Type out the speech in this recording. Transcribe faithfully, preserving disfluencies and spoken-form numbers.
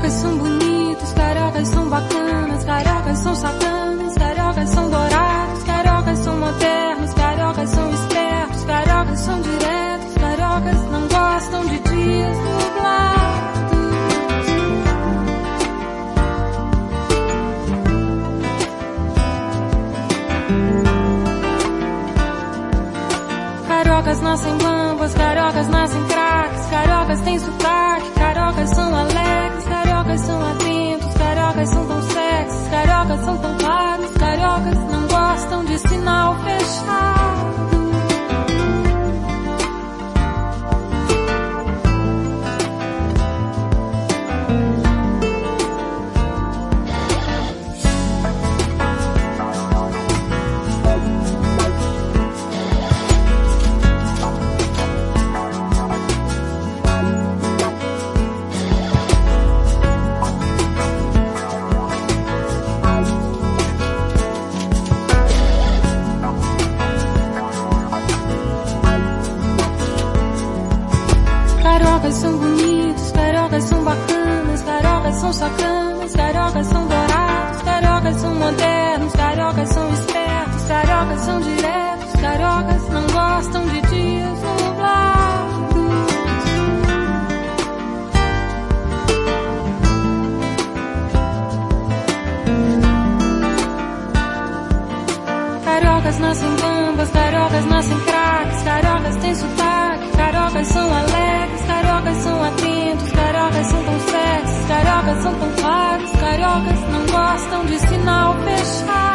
Cariocas são bonitos, cariocas são bacanas, cariocas são sacanas, cariocas são dourados, cariocas são modernos, cariocas são espertos, cariocas são diretos, cariocas não gostam de dias nublados. Cariocas nascem bambas, cariocas nascem craques, cariocas têm sotaque, cariocas são alegres, cariocas são atentos, cariocas são tão sexys, cariocas são tão claros, cariocas não gostam de sinal fechado. Cariocas são bonitos, cariocas são bacanas, cariocas são sacanas, cariocas são dourados, cariocas são modernos, cariocas são espertos, cariocas são diretos, cariocas não gostam de dias nublados. Cariocas nascem bambas, cariocas nascem craques, cariocas têm sotaque, cariocas são alegres, cariocas são atentos, cariocas são tão sexys, cariocas são tão claros, cariocas não gostam de sinal fechado.